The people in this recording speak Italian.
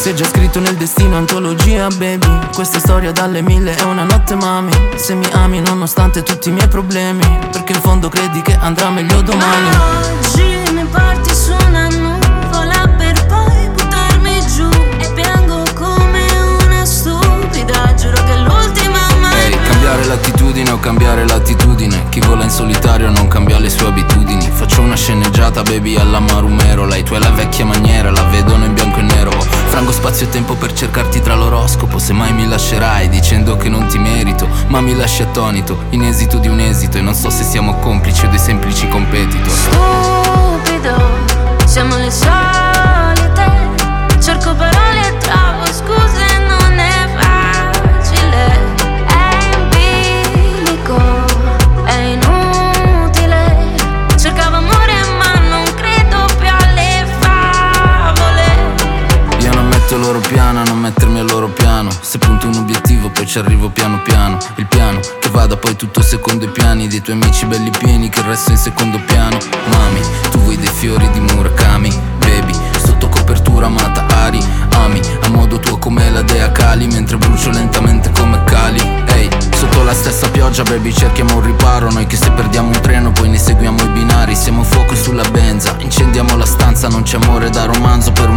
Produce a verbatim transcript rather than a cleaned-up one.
sei già scritto nel destino, antologia baby. Questa storia dalle mille è una notte mami. Se mi ami nonostante tutti i miei problemi, perché in fondo credi che andrà meglio domani. Ma oggi mi porti su una nuvola per poi buttarmi giù e piango come una stupida. Giuro che è l'ultima mai. Ehi, hey, cambiare l'attitudine o cambiare l'attitudine. Chi vola in solitario non cambia le sue abitudini. Faccio una sceneggiata baby alla Marumero. Lei tu è la vecchia maniera, la vedono in bianco e nero. Frango spazio e tempo per cercarti tra l'oroscopo. Se mai mi lascerai dicendo che non ti merito, ma mi lasci attonito, in esito di un esito. E non so se siamo complici o dei semplici competitor. Stupido, siamo le solite. Cerco parole e trovo scuse, non è facile. È in bilico, è inutile. Cercavo amore ma non credo più alle favole. Io non metto il loro piano, non mettermi al loro piano. Se punto un obiettivo poi ci arrivo piano piano. Il piano che vada poi tutto secondo i piani dei tuoi amici belli pieni, che il resto in secondo piano. Mami, tu vuoi dei fiori di Murakami, baby, sotto copertura amata Ari. Ami, a modo tuo come la dea Kali, mentre brucio lentamente come Kali. Ehi, hey, sotto la stessa pioggia baby cerchiamo un riparo. Noi che se perdiamo un treno poi ne seguiamo i binari. Siamo fuoco sulla benza, incendiamo la stanza. Non c'è amore da romanzo per un